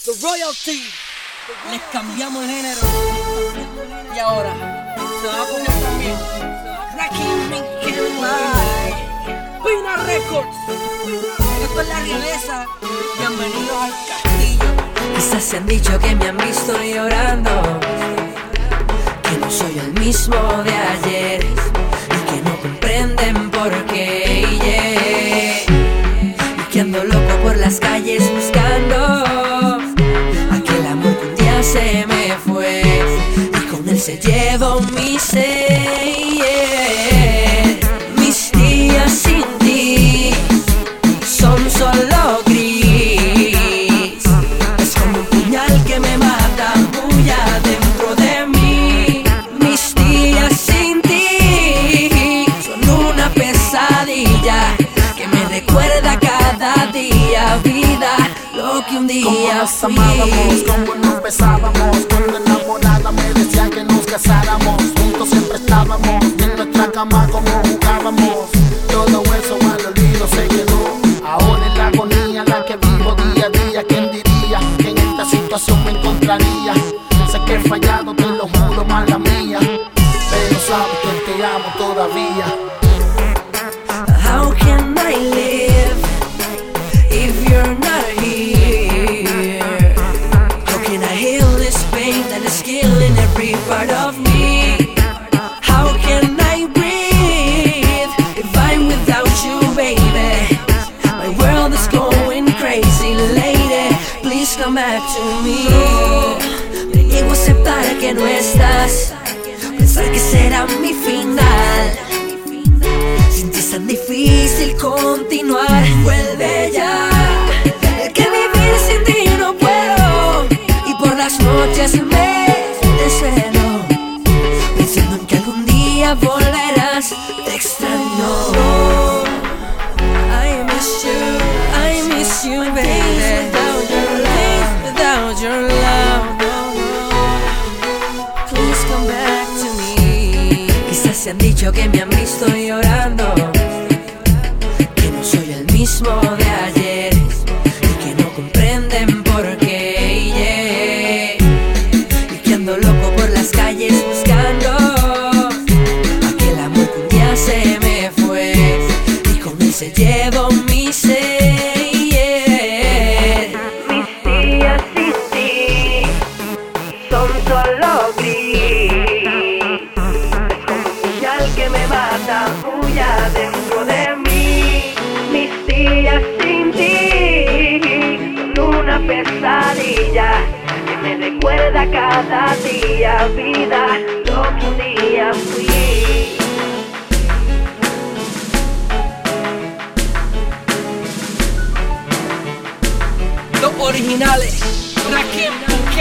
The Royalty. Les cambiamos el género. Y ahora se va a poner también Rakim Pina Records. Esto es la realeza. Bienvenidos al castillo. Quizás se han dicho que me han visto llorando, que no soy el mismo de ayer y que no comprenden por qué, y que ando loco por las calles buscando aquel amor que un día se me fue y con él se llevó mi ser. Mis días sin ti son solo gris, es como un puñal que me mata muy adentro de mí. Mis días sin ti son una pesadilla que me recuerda cada día, vida, lo que un día como nos fui. amábamos, como nos besábamos, cuando enamorada me decía que nos casáramos. Juntos siempre estábamos, en nuestra cama como jugábamos. Todo eso al olvido se quedó. Ahora en la agonía la que vivo día a día. ¿Quién diría que en esta situación me encontraría? Sé que he fallado, te lo juro, mala mía, pero sabes que te amo todavía. How can I live if you're not here? How can I heal this pain that is killing every part of me? How can I breathe if I'm without you, baby? My world is going crazy, lady. Please come back to me. Me niego a aceptar que no estás, pensar que será mi final. Sin ti es tan difícil continuar. Vuelve ya, que vivir sin ti no puedo. Y por las noches me desvelo pensando en que algún día volverás. Te extraño. I miss you, baby. Without your love, please come back to me. Quizás se han dicho que me han visto llorando, que no soy el mismo de ayer y que no comprenden por qué, y que ando loco por las calles buscando aquel amor que un día se me fue y con él se llevó mi ser. Mis días sin ti son solo gris, que me mata muy adentro de mí. Mis días sin ti son una pesadilla que me recuerda cada día, vida, lo que un día fui. Los originales Rakim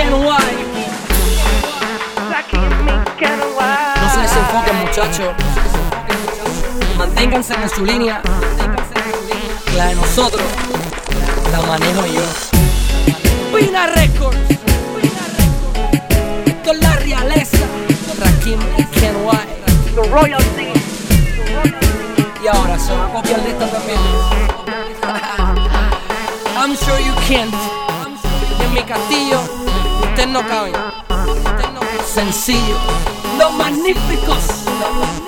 No se desenfoquen, muchachos. Manténganse en su línea. La de nosotros la manejo yo. Pina Records. Esto es la realeza. Rakim The Royalty. Y ahora se va a copiar de esta también. I'm sure you can't. En mi castillo ustedes no caben. Sencillo. Los magníficos.